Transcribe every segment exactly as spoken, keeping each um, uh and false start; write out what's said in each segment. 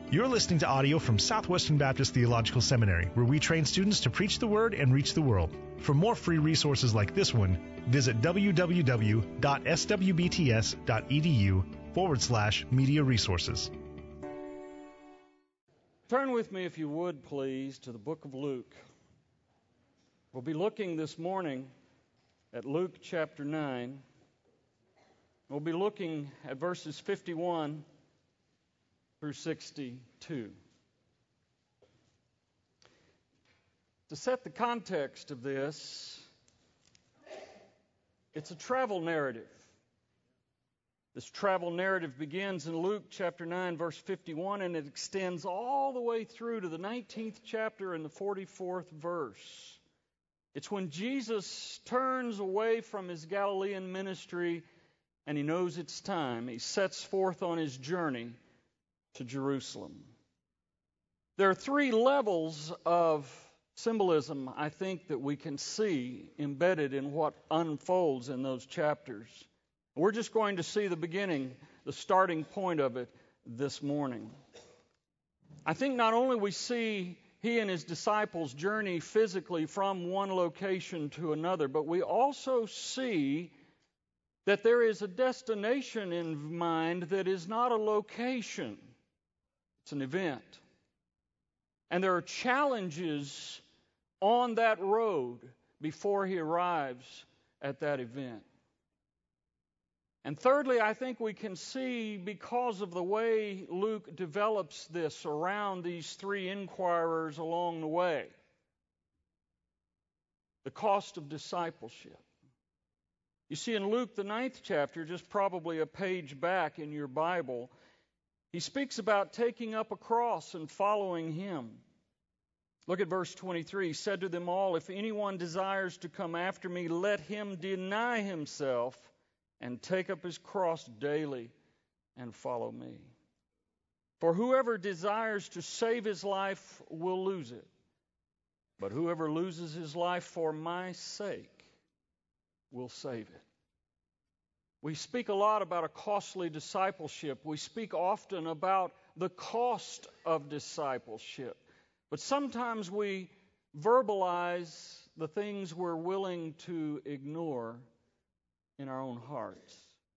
You're listening to audio from Southwestern Baptist Theological Seminary, where we train students to preach the Word and reach the world. For more free resources like this one, visit www.swbts.edu forward slash media resources. Turn with me, if you would, please, to the book of Luke. We'll be looking this morning at Luke chapter nine. We'll be looking at verses fifty-one through sixty-two. To set the context of this, it's a travel narrative. This travel narrative begins in Luke chapter nine, verse fifty-one, and it extends all the way through to the nineteenth chapter and the forty-fourth verse. It's when Jesus turns away from his Galilean ministry and he knows it's time. He sets forth on his journey to Jerusalem. There are three levels of symbolism, I think, that we can see embedded in what unfolds in those chapters. We're just going to see the beginning, the starting point of it this morning. I think not only we see he and his disciples journey physically from one location to another, but we also see that there is a destination in mind that is not a location. It's an event. And there are challenges on that road before he arrives at that event. And thirdly, I think we can see, because of the way Luke develops this around these three inquirers along the way, the cost of discipleship. You see, in Luke, the ninth chapter, just probably a page back in your Bible, he speaks about taking up a cross and following him. Look at verse twenty-three. He said to them all, "If anyone desires to come after me, let him deny himself and take up his cross daily and follow me. For whoever desires to save his life will lose it. But whoever loses his life for my sake will save it." We speak a lot about a costly discipleship. We speak often about the cost of discipleship. But sometimes we verbalize the things we're willing to ignore in our own hearts.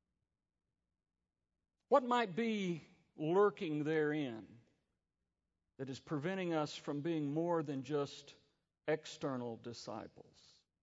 What might be lurking therein that is preventing us from being more than just external disciples?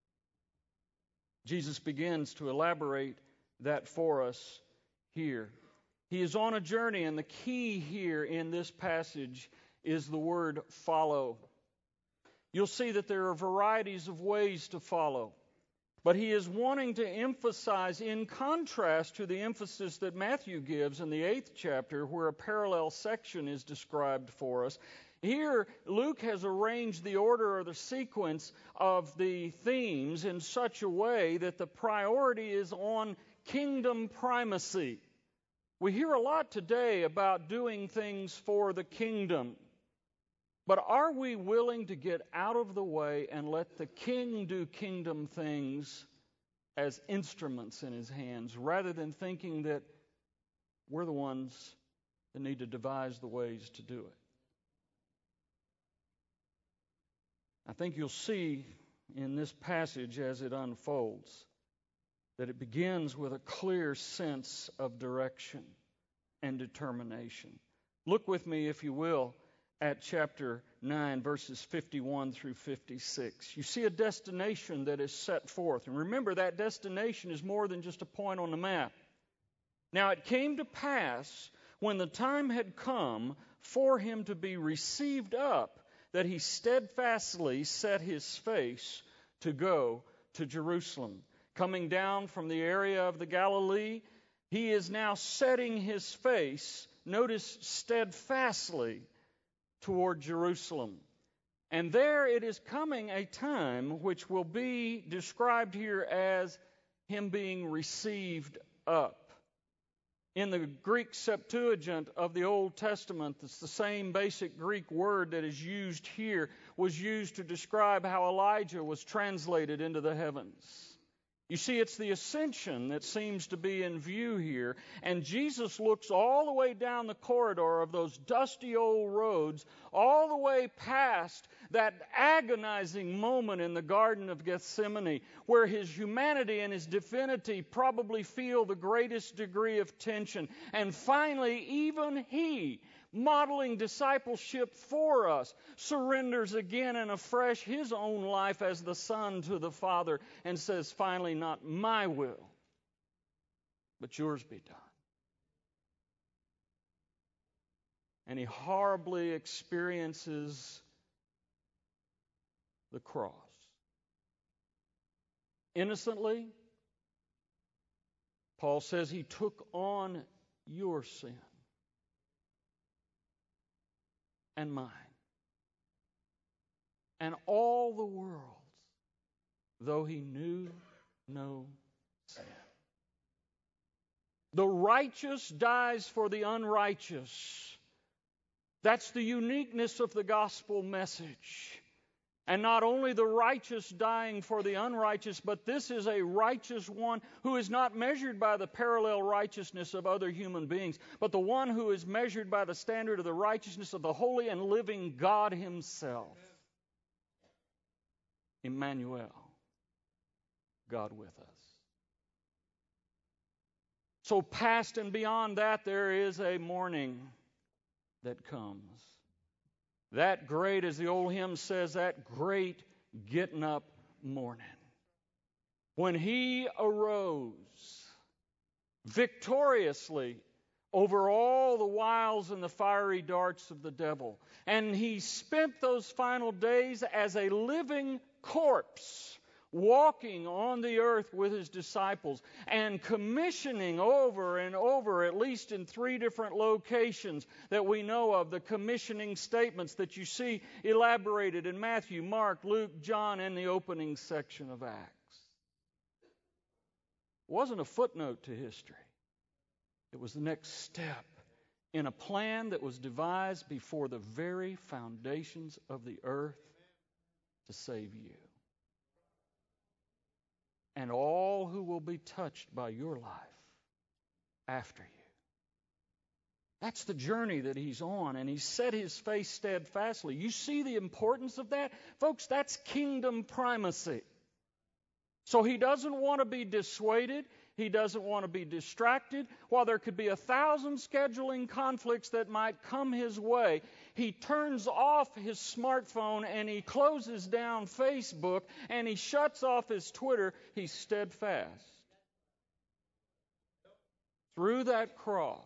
Jesus begins to elaborate that for us here. He is on a journey, and the key here in this passage is the word follow. You'll see that there are varieties of ways to follow, but he is wanting to emphasize, in contrast to the emphasis that Matthew gives in the eighth chapter, where a parallel section is described for us. Here, Luke has arranged the order or the sequence of the themes in such a way that the priority is on kingdom primacy. We hear a lot today about doing things for the kingdom. But are we willing to get out of the way and let the king do kingdom things as instruments in his hands, rather than thinking that we're the ones that need to devise the ways to do it? I think you'll see in this passage as it unfolds that it begins with a clear sense of direction and determination. Look with me, if you will, at chapter nine, verses fifty-one through fifty-six. You see a destination that is set forth. And remember, that destination is more than just a point on the map. Now it came to pass, when the time had come for him to be received up, that he steadfastly set his face to go to Jerusalem. Coming down from the area of the Galilee, he is now setting his face, notice, steadfastly toward Jerusalem. And there it is coming a time which will be described here as him being received up. In the Greek Septuagint of the Old Testament, it's the same basic Greek word that is used here, was used to describe how Elijah was translated into the heavens. You see, it's the ascension that seems to be in view here. And Jesus looks all the way down the corridor of those dusty old roads, all the way past that agonizing moment in the Garden of Gethsemane, where his humanity and his divinity probably feel the greatest degree of tension. And finally, even he, modeling discipleship for us, surrenders again and afresh his own life as the Son to the Father and says, finally, not my will, but yours be done. And he horribly experiences the cross. Innocently, Paul says he took on your sin and mine, and all the world's, though he knew no sin. The righteous dies for the unrighteous. That's the uniqueness of the gospel message. And not only the righteous dying for the unrighteous, but this is a righteous one who is not measured by the parallel righteousness of other human beings, but the one who is measured by the standard of the righteousness of the holy and living God himself. Emmanuel, God with us. So past and beyond that, there is a morning that comes. That great, as the old hymn says, that great getting up morning. When he arose victoriously over all the wiles and the fiery darts of the devil. And he spent those final days as a living corpse, walking on the earth with his disciples and commissioning over and over, at least in three different locations that we know of, the commissioning statements that you see elaborated in Matthew, Mark, Luke, John, and the opening section of Acts. It wasn't a footnote to history. It was the next step in a plan that was devised before the very foundations of the earth to save you. And all who will be touched by your life after you. That's the journey that he's on, and he's set his face steadfastly. You see the importance of that? Folks, that's kingdom primacy. So he doesn't want to be dissuaded. He doesn't want to be distracted. While there could be a thousand scheduling conflicts that might come his way, he turns off his smartphone and he closes down Facebook and he shuts off his Twitter. He's steadfast. Through that cross,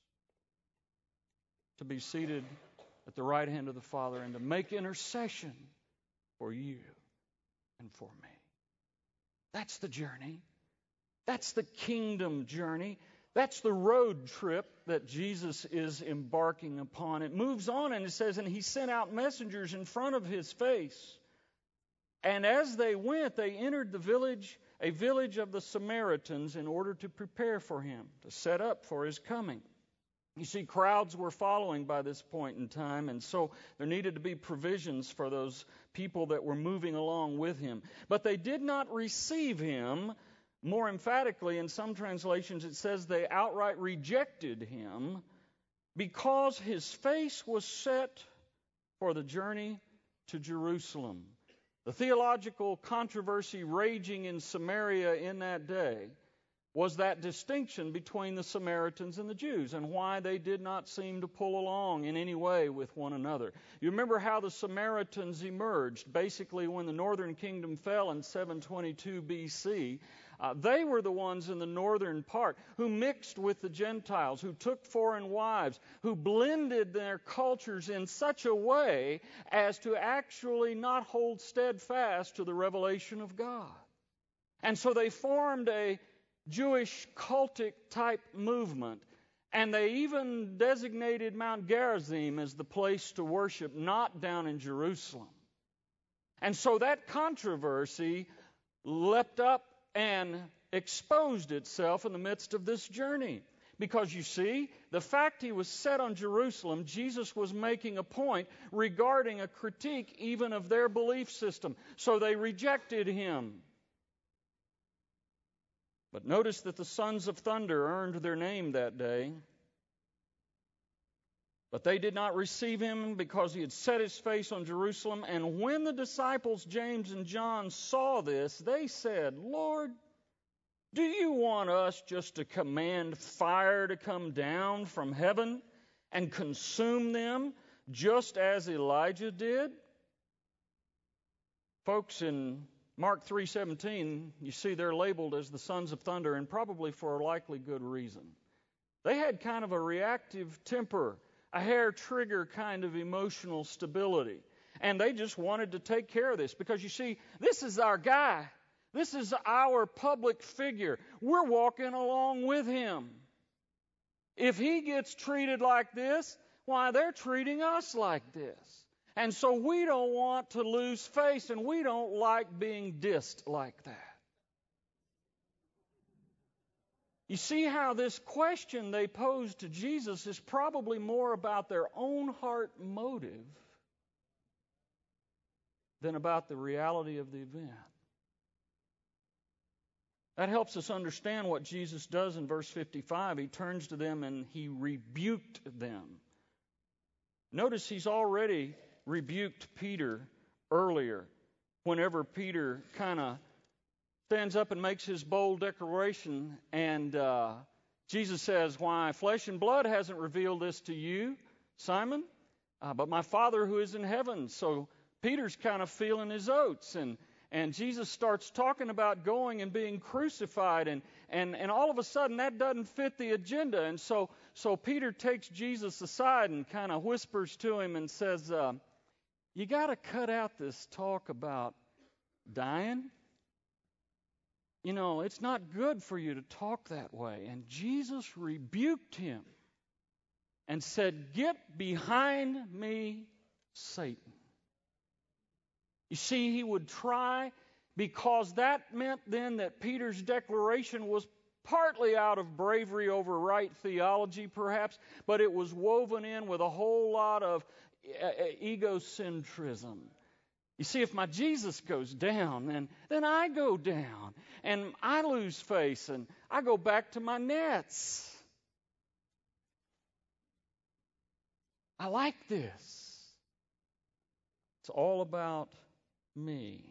to be seated at the right hand of the Father and to make intercession for you and for me. That's the journey. That's the kingdom journey. That's the road trip that Jesus is embarking upon. It moves on and it says, and he sent out messengers in front of his face. And as they went, they entered the village, a village of the Samaritans, in order to prepare for him, to set up for his coming. You see, crowds were following by this point in time, and so there needed to be provisions for those people that were moving along with him. But they did not receive him. More emphatically, in some translations, it says they outright rejected him because his face was set for the journey to Jerusalem. The theological controversy raging in Samaria in that day was that distinction between the Samaritans and the Jews and why they did not seem to pull along in any way with one another. You remember how the Samaritans emerged. Basically, when the northern kingdom fell in seven twenty-two B C, uh, they were the ones in the northern part who mixed with the Gentiles, who took foreign wives, who blended their cultures in such a way as to actually not hold steadfast to the revelation of God. And so they formed a Jewish cultic type movement, and they even designated Mount Gerizim as the place to worship, not down in Jerusalem. And so that controversy leapt up and exposed itself in the midst of this journey. Because you see, the fact he was set on Jerusalem, Jesus was making a point regarding a critique even of their belief system. So they rejected him. But notice that the sons of thunder earned their name that day. But they did not receive him because he had set his face on Jerusalem. And when the disciples James and John saw this, they said, Lord, do you want us just to command fire to come down from heaven and consume them just as Elijah did? Folks, in Mark three seventeen, you see they're labeled as the sons of thunder, and probably for a likely good reason. They had kind of a reactive temper, a hair-trigger kind of emotional stability. And they just wanted to take care of this because, you see, this is our guy. This is our public figure. We're walking along with him. If he gets treated like this, why, they're treating us like this. And so we don't want to lose face, and we don't like being dissed like that. You see how this question they posed to Jesus is probably more about their own heart motive than about the reality of the event. That helps us understand what Jesus does in verse fifty-five. He turns to them and he rebuked them. Notice he's already rebuked Peter earlier, whenever Peter kind of stands up and makes his bold declaration, and uh, Jesus says, why, flesh and blood hasn't revealed this to you, Simon, uh, but my Father who is in heaven. So Peter's kind of feeling his oats, and and Jesus starts talking about going and being crucified, and and and all of a sudden that doesn't fit the agenda, and so so Peter takes Jesus aside and kind of whispers to him and says, uh, you got to cut out this talk about dying. You know, it's not good for you to talk that way. And Jesus rebuked him and said, get behind me, Satan. You see, he would try, because that meant then that Peter's declaration was partly out of bravery over right theology, perhaps, but it was woven in with a whole lot of egocentrism. You see, if my Jesus goes down, then, then I go down, and I lose face, and I go back to my nets. I like this. It's all about me.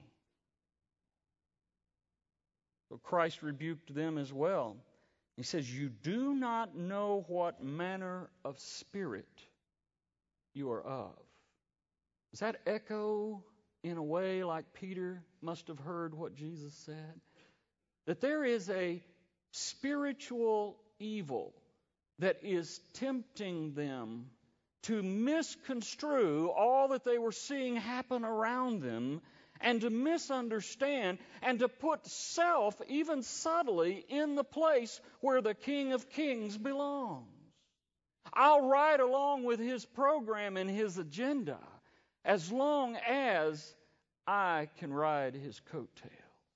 So Christ rebuked them as well. He says, you do not know what manner of spirit you are of. Does that echo in a way like Peter must have heard what Jesus said? That there is a spiritual evil that is tempting them to misconstrue all that they were seeing happen around them, and to misunderstand, and to put self, even subtly, in the place where the King of Kings belongs. I'll ride along with his program and his agenda as long as I can ride his coattail.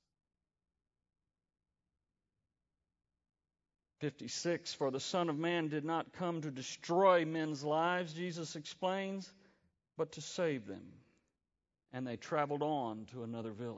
fifty-six, for the Son of Man did not come to destroy men's lives, Jesus explains, but to save them. And they traveled on to another village.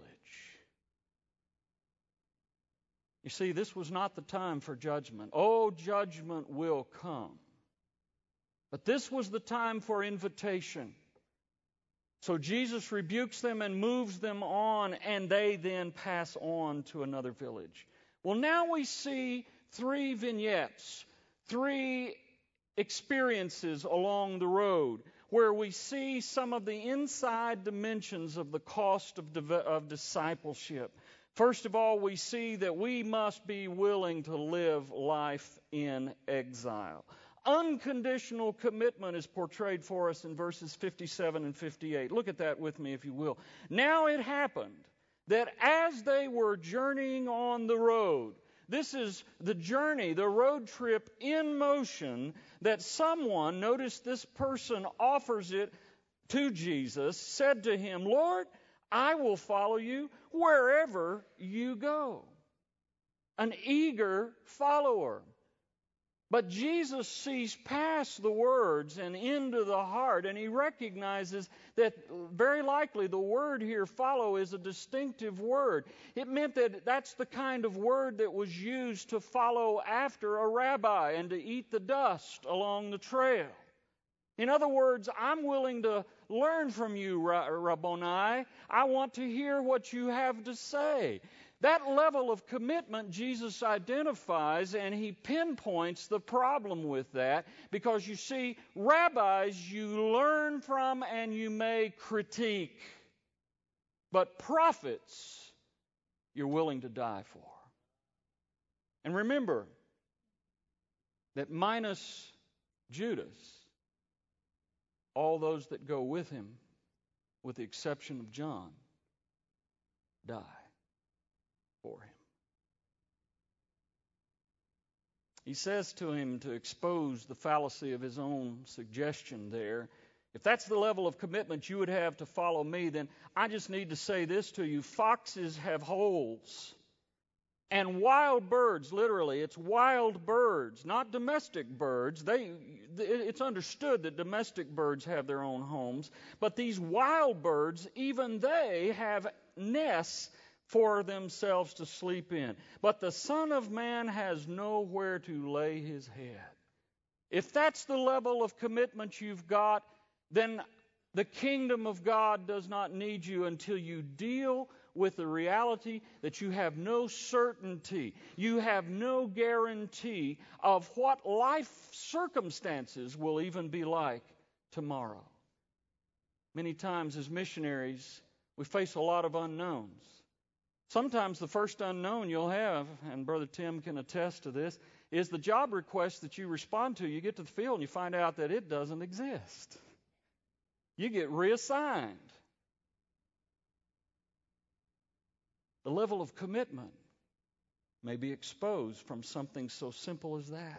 You see, this was not the time for judgment. Oh, judgment will come. But this was the time for invitation. So Jesus rebukes them and moves them on, and they then pass on to another village. Well, now we see three vignettes, three experiences along the road, where we see some of the inside dimensions of the cost of, div- of discipleship. First of all, we see that we must be willing to live life in exile. Unconditional commitment is portrayed for us in verses fifty-seven and fifty-eight. Look at that with me, if you will. Now it happened that as they were journeying on the road, this is the journey, the road trip in motion, that someone, notice this person offers it to Jesus, said to him, Lord, I will follow you wherever you go. An eager follower. But Jesus sees past the words and into the heart, and he recognizes that very likely the word here, follow, is a distinctive word. It meant that that's the kind of word that was used to follow after a rabbi and to eat the dust along the trail. In other words, I'm willing to learn from you, Rabboni. I want to hear what you have to say. That level of commitment Jesus identifies, and he pinpoints the problem with that, because you see, rabbis you learn from and you may critique, but prophets you're willing to die for. And remember that minus Judas, all those that go with him, with the exception of John, die for him. He says to him, to expose the fallacy of his own suggestion there, if that's the level of commitment you would have to follow me, then I just need to say this to you. Foxes have holes. And wild birds, literally, it's wild birds, not domestic birds. They, it's understood that domestic birds have their own homes. But these wild birds, even they have nests for themselves to sleep in. But the Son of Man has nowhere to lay his head. If that's the level of commitment you've got, then the kingdom of God does not need you until you deal with the reality that you have no certainty, you have no guarantee of what life circumstances will even be like tomorrow. Many times as missionaries, we face a lot of unknowns. Sometimes the first unknown you'll have, and Brother Tim can attest to this, is the job request that you respond to. You get to the field and you find out that it doesn't exist. You get reassigned. The level of commitment may be exposed from something so simple as that.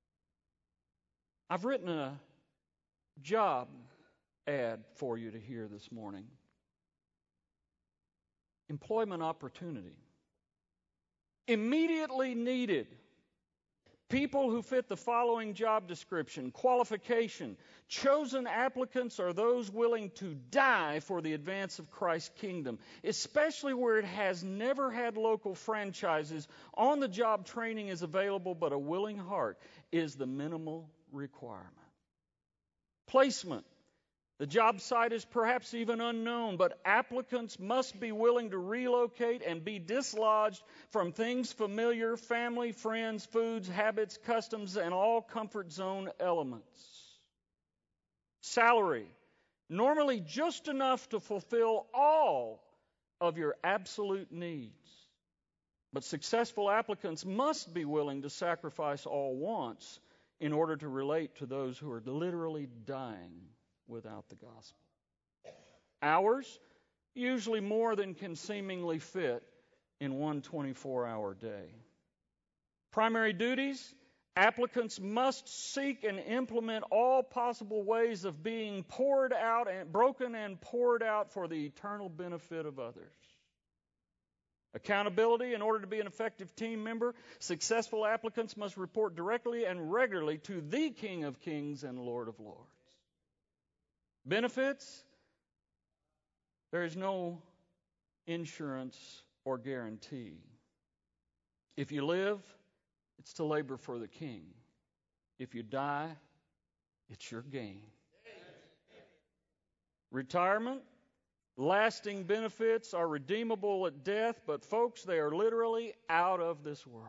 I've written a job ad for you to hear this morning. Employment opportunity. Immediately needed. People who fit the following job description: qualification. Chosen applicants are those willing to die for the advance of Christ's kingdom, especially where it has never had local franchises. On-the-job training is available, but a willing heart is the minimal requirement. Placement. The job site is perhaps even unknown, but applicants must be willing to relocate and be dislodged from things familiar: family, friends, foods, habits, customs, and all comfort zone elements. Salary. Normally just enough to fulfill all of your absolute needs. But successful applicants must be willing to sacrifice all wants in order to relate to those who are literally dying without the gospel. Hours, usually more than can seemingly fit in one twenty-four hour day. Primary duties, applicants must seek and implement all possible ways of being poured out and broken and poured out for the eternal benefit of others. Accountability. In order to be an effective team member, successful applicants must report directly and regularly to the King of Kings and Lord of Lords. Benefits. There is no insurance or guarantee. If you live, it's to labor for the King. If you die, it's your gain. Retirement. Lasting benefits are redeemable at death, but folks, they are literally out of this world.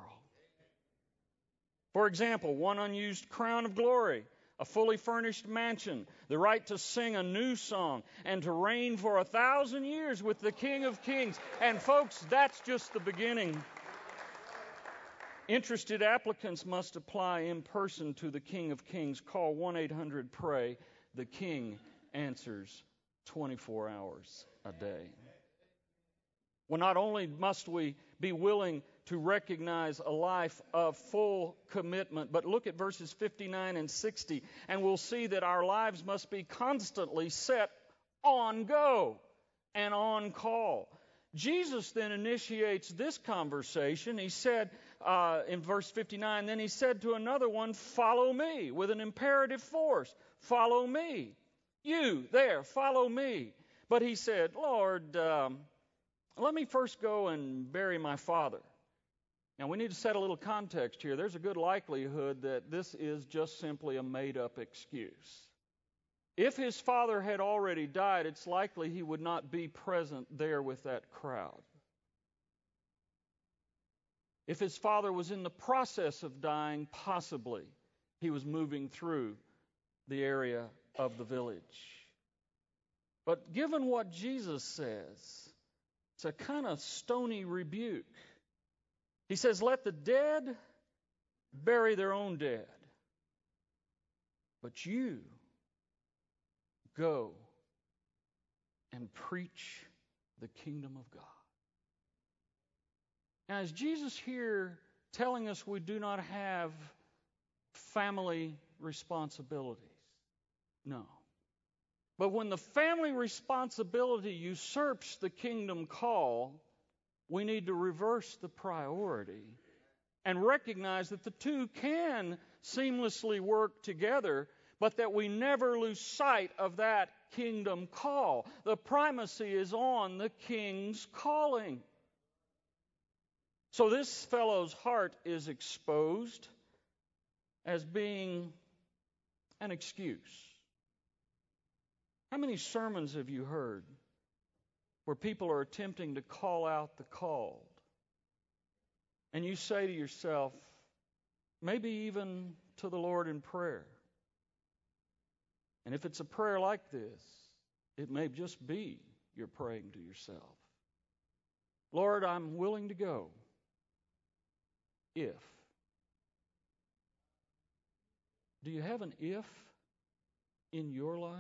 For example, one unused crown of glory, a fully furnished mansion, the right to sing a new song, and to reign for a thousand years with the King of Kings. And folks, that's just the beginning. Interested applicants must apply in person to the King of Kings. Call one eight hundred pray. The King answers twenty-four hours a day. Well, not only must we be willing to recognize a life of full commitment, but look at verses fifty-nine and sixty, and we'll see that our lives must be constantly set on go and on call. Jesus then initiates this conversation. He said, uh, in verse fifty-nine, then he said to another one, follow me, with an imperative force. Follow me. You, there, follow me. But he said, Lord, um, let me first go and bury my father. Now, we need to set a little context here. There's a good likelihood that this is just simply a made-up excuse. If his father had already died, it's likely he would not be present there with that crowd. If his father was in the process of dying, possibly he was moving through the area of the village. But given what Jesus says, it's a kind of stony rebuke. He says, let the dead bury their own dead. But you go and preach the kingdom of God. Now, is Jesus here telling us we do not have family responsibilities? No. But when the family responsibility usurps the kingdom call, we need to reverse the priority and recognize that the two can seamlessly work together, but that we never lose sight of that kingdom call. The primacy is on the king's calling. So this fellow's heart is exposed as being an excuse. How many sermons have you heard where people are attempting to call out the called? And you say to yourself, maybe even to the Lord in prayer. And if it's a prayer like this, it may just be you're praying to yourself. Lord, I'm willing to go if. Do you have an if in your life?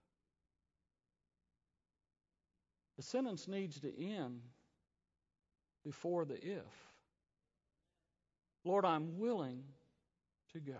The sentence needs to end before the if. Lord, I'm willing to go.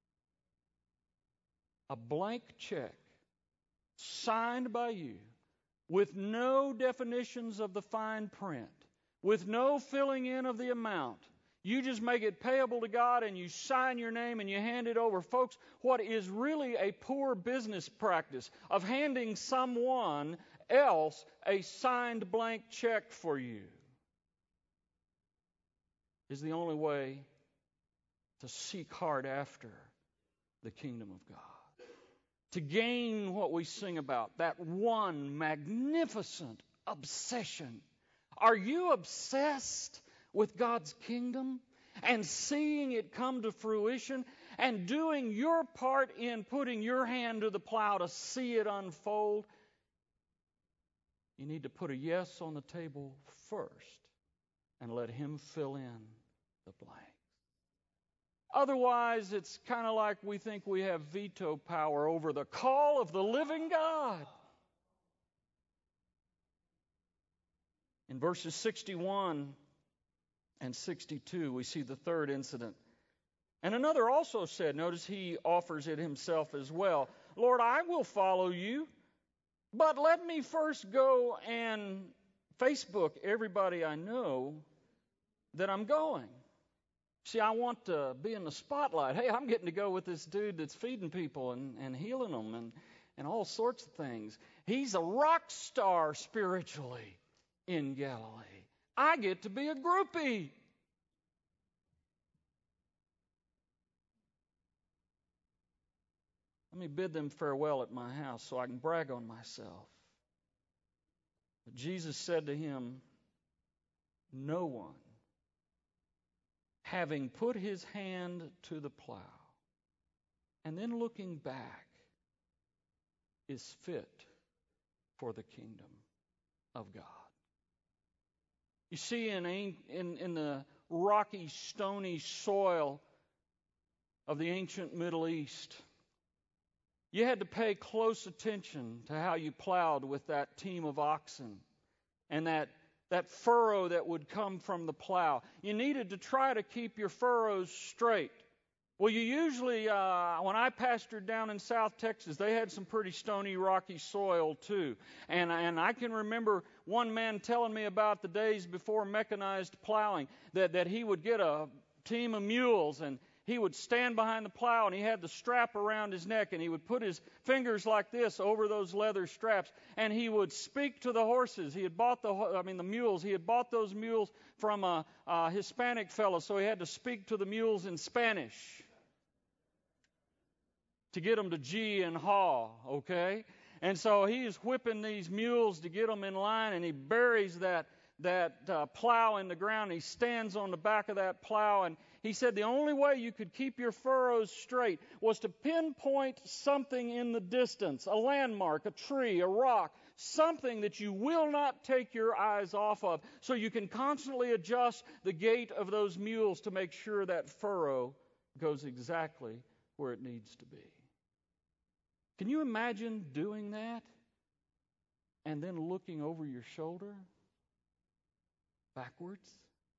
A blank check signed by you with no definitions of the fine print, with no filling in of the amount. You just make it payable to God and you sign your name and you hand it over. Folks, what is really a poor business practice of handing someone else a signed blank check for you is the only way to seek hard after the kingdom of God. To gain what we sing about, that one magnificent obsession. Are you obsessed with God's kingdom and seeing it come to fruition and doing your part in putting your hand to the plow to see it unfold? You need to put a yes on the table first and let Him fill in the blank. Otherwise, it's kind of like we think we have veto power over the call of the living God. In verses sixty-one and sixty-two, we see the third incident. And another also said, notice he offers it himself as well, Lord, I will follow you, but let me first go and Facebook everybody I know that I'm going. See, I want to be in the spotlight. Hey, I'm getting to go with this dude that's feeding people and, and healing them and, and all sorts of things. He's a rock star spiritually in Galilee. I get to be a groupie. Let me bid them farewell at my house so I can brag on myself. But Jesus said to him, no one, having put his hand to the plow and then looking back, is fit for the kingdom of God. You see, in, in, in the rocky, stony soil of the ancient Middle East, you had to pay close attention to how you plowed with that team of oxen and that that furrow that would come from the plow. You needed to try to keep your furrows straight. Well, you usually, uh, when I pastored down in South Texas, they had some pretty stony, rocky soil too. And, and I can remember one man telling me about the days before mechanized plowing, that, that he would get a team of mules, and he would stand behind the plow, and he had the strap around his neck, and he would put his fingers like this over those leather straps, and he would speak to the horses. He had bought the, I mean, the mules. He had bought those mules from a, a Hispanic fellow, so he had to speak to the mules in Spanish to get them to gee and haw, okay? And so he's whipping these mules to get them in line, and he buries that that uh, plow in the ground. He stands on the back of that plow, and he said the only way you could keep your furrows straight was to pinpoint something in the distance, a landmark, a tree, a rock, something that you will not take your eyes off of, so you can constantly adjust the gait of those mules to make sure that furrow goes exactly where it needs to be. Can you imagine doing that and then looking over your shoulder backwards?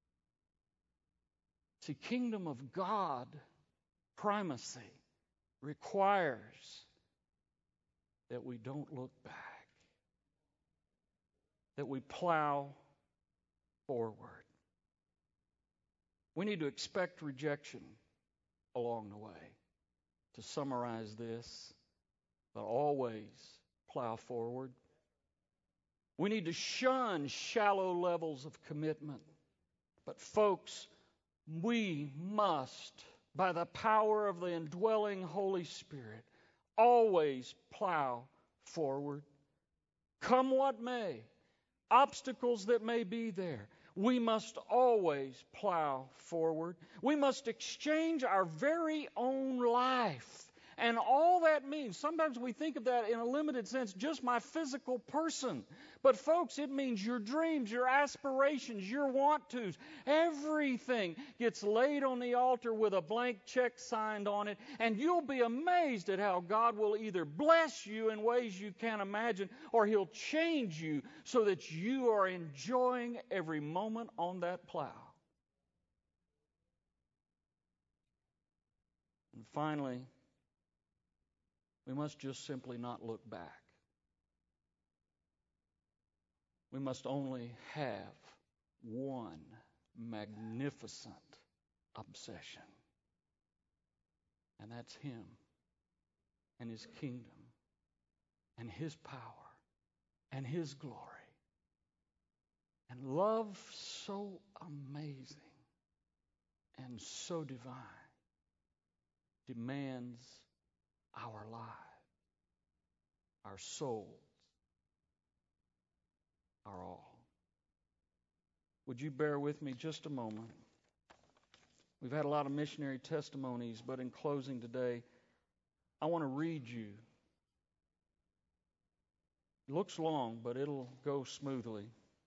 See, kingdom of God primacy requires that we don't look back, that we plow forward. We need to expect rejection along the way. To summarize this, but always plow forward. We need to shun shallow levels of commitment. But folks, we must, by the power of the indwelling Holy Spirit, always plow forward. Come what may, obstacles that may be there, we must always plow forward. We must exchange our very own life. And all that means, sometimes we think of that in a limited sense, just my physical person. But folks, it means your dreams, your aspirations, your want-tos. Everything gets laid on the altar with a blank check signed on it. And you'll be amazed at how God will either bless you in ways you can't imagine, or He'll change you so that you are enjoying every moment on that plow. And finally, we must just simply not look back. We must only have one magnificent obsession, and that's Him and His kingdom and His power and His glory. And love so amazing and so divine demands our lives, our souls, our all. Would you bear with me just a moment? We've had a lot of missionary testimonies, but in closing today, I want to read you. It looks long, but it'll go smoothly.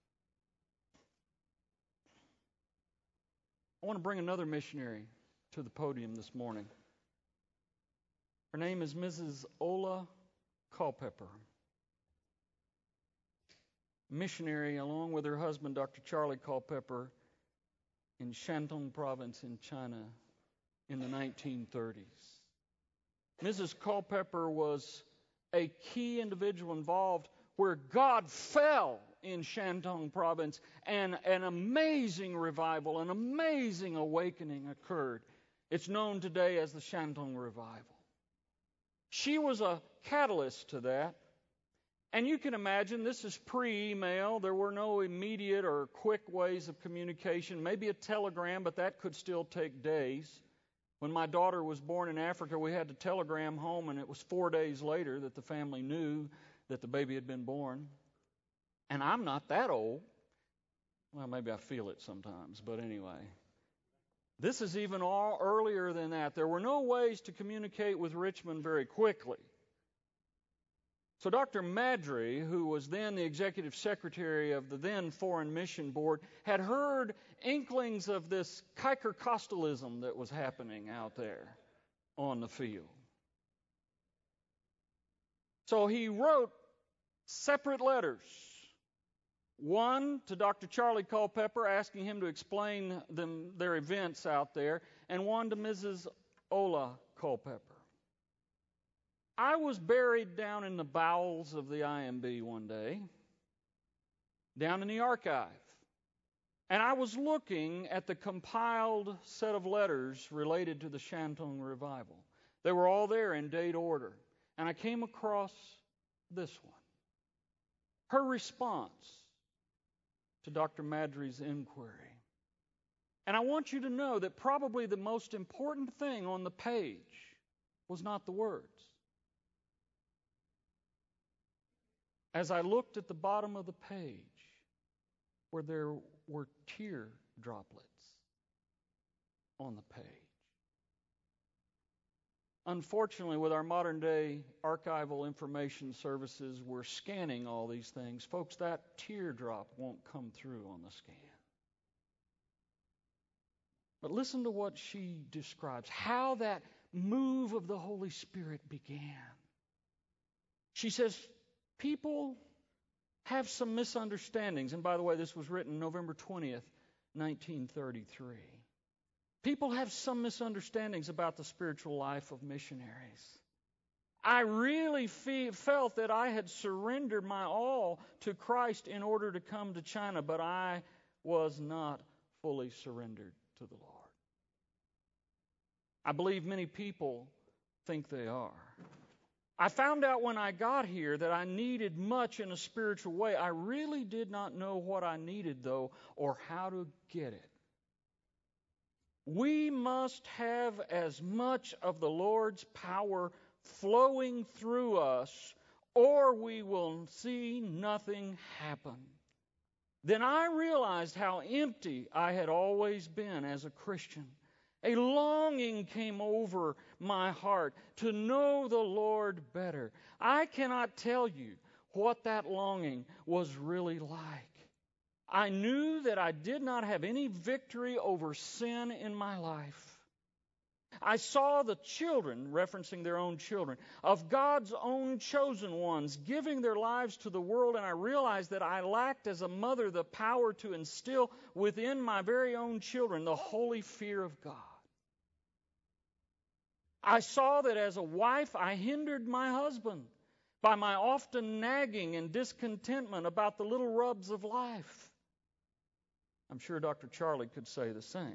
I want to bring another missionary to the podium this morning. Her name is Missus Ola Culpepper, missionary along with her husband, Doctor Charlie Culpepper, in Shandong Province in China in the nineteen thirties. Missus Culpepper was a key individual involved where God fell in Shandong Province, and an amazing revival, an amazing awakening occurred. It's known today as the Shandong Revival. She was a catalyst to that. And you can imagine, this is pre-email. There were no immediate or quick ways of communication. Maybe a telegram, but that could still take days. When my daughter was born in Africa, we had to telegram home, and it was four days later that the family knew that the baby had been born. And I'm not that old. Well, maybe I feel it sometimes, but anyway. This is even all earlier than that. There were no ways to communicate with Richmond very quickly. So Doctor Madry, who was then the executive secretary of the then Foreign Mission Board, had heard inklings of this Quaker Costalism that was happening out there on the field. So he wrote separate letters. One to Doctor Charlie Culpepper, asking him to explain them, their events out there, and one to Missus Ola Culpepper. I was buried down in the bowels of the I M B one day, down in the archive, And I was looking at the compiled set of letters related to the Shantung revival. They were all there in date order. And I came across this one. Her response to Doctor Madry's inquiry. And I want you to know that probably the most important thing on the page was not the words. As I looked at the bottom of the page, where there were tear droplets on the page. Unfortunately, with our modern day archival information services, we're scanning all these things. Folks, that teardrop won't come through on the scan. But listen to what she describes, how that move of the Holy Spirit began. She says, people have some misunderstandings. And by the way, this was written November twentieth, nineteen thirty-three. People have some misunderstandings about the spiritual life of missionaries. I really fe- felt that I had surrendered my all to Christ in order to come to China, but I was not fully surrendered to the Lord. I believe many people think they are. I found out when I got here that I needed much in a spiritual way. I really did not know what I needed, though, or how to get it. We must have as much of the Lord's power flowing through us, or we will see nothing happen. Then I realized how empty I had always been as a Christian. A longing came over my heart to know the Lord better. I cannot tell you what that longing was really like. I knew that I did not have any victory over sin in my life. I saw the children, referencing their own children, of God's own chosen ones giving their lives to the world, and I realized that I lacked as a mother the power to instill within my very own children the holy fear of God. I saw that as a wife I hindered my husband by my often nagging and discontentment about the little rubs of life. I'm sure Doctor Charlie could say the same.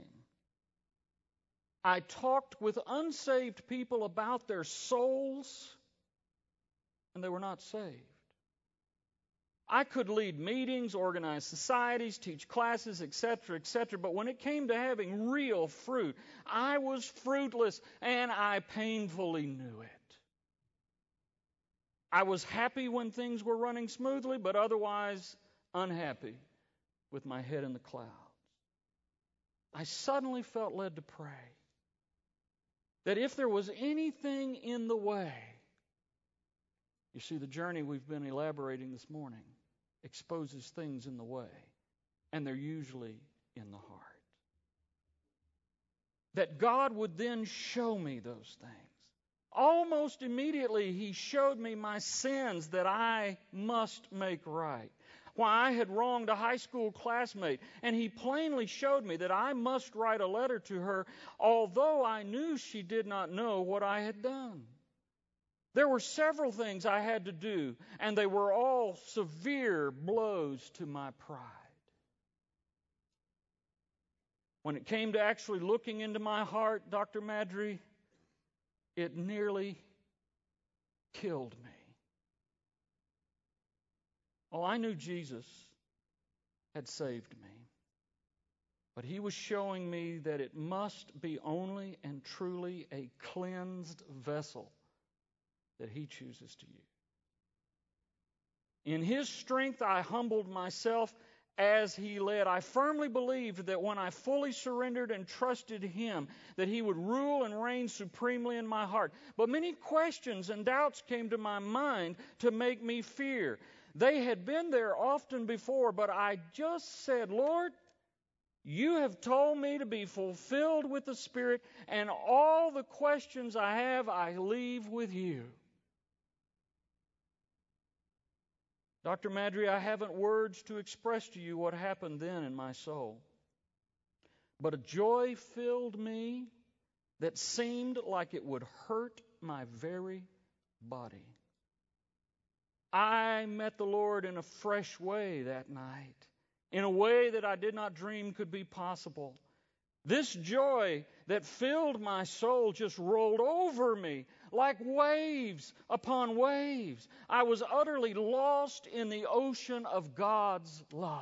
I talked with unsaved people about their souls, and they were not saved. I could lead meetings, organize societies, teach classes, et cetera, et cetera, but when it came to having real fruit, I was fruitless, and I painfully knew it. I was happy when things were running smoothly, but otherwise unhappy with my head in the clouds. I suddenly felt led to pray that if there was anything in the way, you see, the journey we've been elaborating this morning exposes things in the way, and they're usually in the heart. That God would then show me those things. Almost immediately, He showed me my sins that I must make right. Why I had wronged a high school classmate, and He plainly showed me that I must write a letter to her, although I knew she did not know what I had done. There were several things I had to do, and they were all severe blows to my pride. When it came to actually looking into my heart, Doctor Madry, it nearly killed me. Oh, I knew Jesus had saved me, but He was showing me that it must be only and truly a cleansed vessel that He chooses to use. In His strength, I humbled myself as He led. I firmly believed that when I fully surrendered and trusted Him, that He would rule and reign supremely in my heart. But many questions and doubts came to my mind to make me fear. They had been there often before, but I just said, Lord, You have told me to be fulfilled with the Spirit, and all the questions I have, I leave with You. Doctor Madry, I haven't words to express to you what happened then in my soul. But a joy filled me that seemed like it would hurt my very body. I met the Lord in a fresh way that night. in a way that I did not dream could be possible. This joy that filled my soul just rolled over me like waves upon waves. I was utterly lost in the ocean of God's love.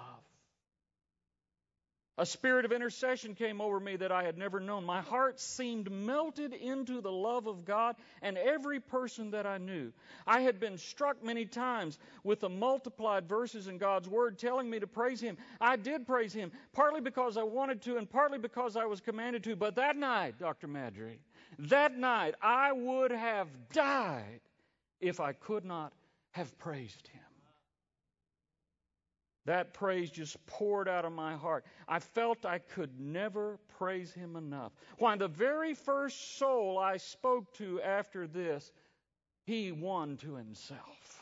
A spirit of intercession came over me that I had never known. My heart seemed melted into the love of God and every person that I knew. I had been struck many times with the multiplied verses in God's Word telling me to praise Him. I did praise Him, partly because I wanted to and partly because I was commanded to. But that night, Doctor Madry, that night I would have died if I could not have praised Him. That praise just poured out of my heart. I felt I could never praise Him enough. Why, the very first soul I spoke to after this, He won to Himself.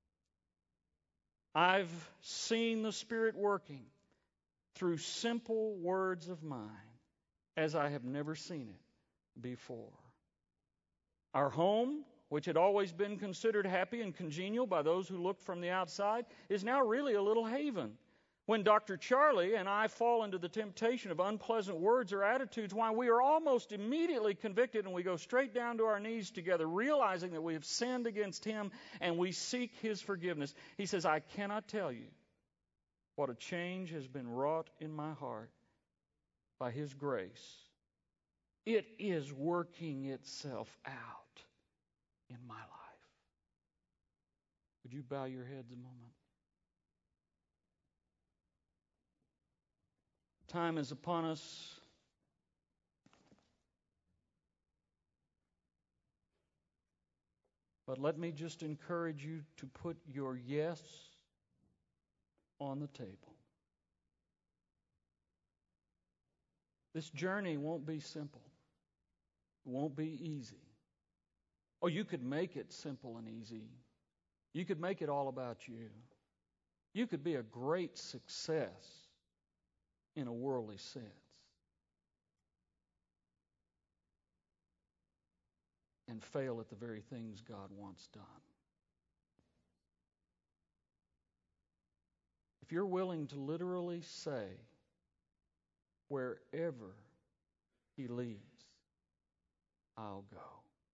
I've seen the Spirit working through simple words of mine as I have never seen it before. Our home, which had always been considered happy and congenial by those who looked from the outside, is now really a little haven. When Doctor Charlie and I fall into the temptation of unpleasant words or attitudes, why, we are almost immediately convicted and we go straight down to our knees together, realizing that we have sinned against Him and we seek His forgiveness. He says, I cannot tell you what a change has been wrought in my heart by His grace. It is working itself out in my life. Would you bow your heads a moment? Time is upon us. But let me just encourage you to put your yes on the table. This journey won't be simple. It won't be easy. Oh, you could make it simple and easy. You could make it all about you. You could be a great success in a worldly sense. And fail at the very things God wants done. If you're willing to literally say, wherever He leads, I'll go.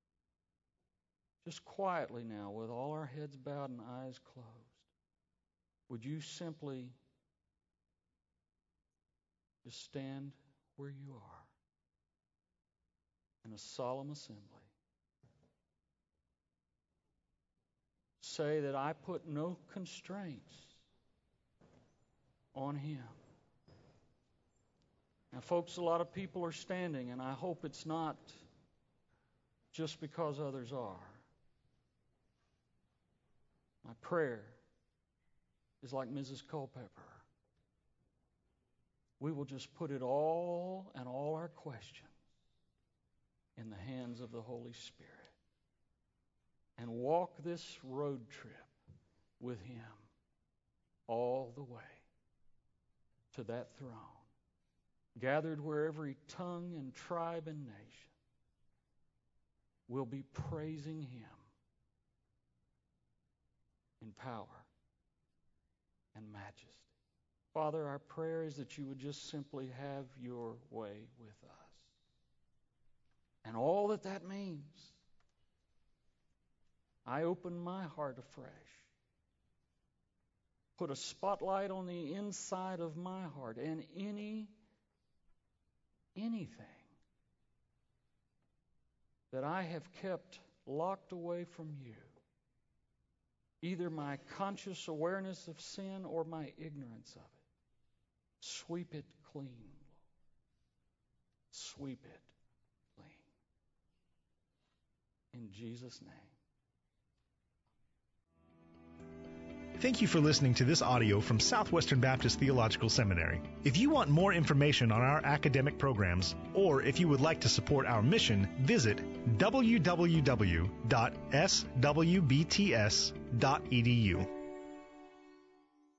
Just quietly now, with all our heads bowed and eyes closed, would you simply just stand where you are in a solemn assembly? Say that I put no constraints on Him. Now, folks, a lot of people are standing, and I hope it's not just because others are. My prayer is like Missus Culpepper. We will just put it all and all our questions in the hands of the Holy Spirit and walk this road trip with Him all the way to that throne, gathered where every tongue and tribe and nation will be praising Him in power and majesty. Father, our prayer is that You would just simply have Your way with us. And all that that means, I open my heart afresh. Put a spotlight on the inside of my heart, and any, anything that I have kept locked away from You, either my conscious awareness of sin or my ignorance of it, sweep it clean, Lord. Sweep it clean. In Jesus' name. Thank you for listening to this audio from Southwestern Baptist Theological Seminary. If you want more information on our academic programs, or if you would like to support our mission, visit w w w dot s w b t s dot e d u.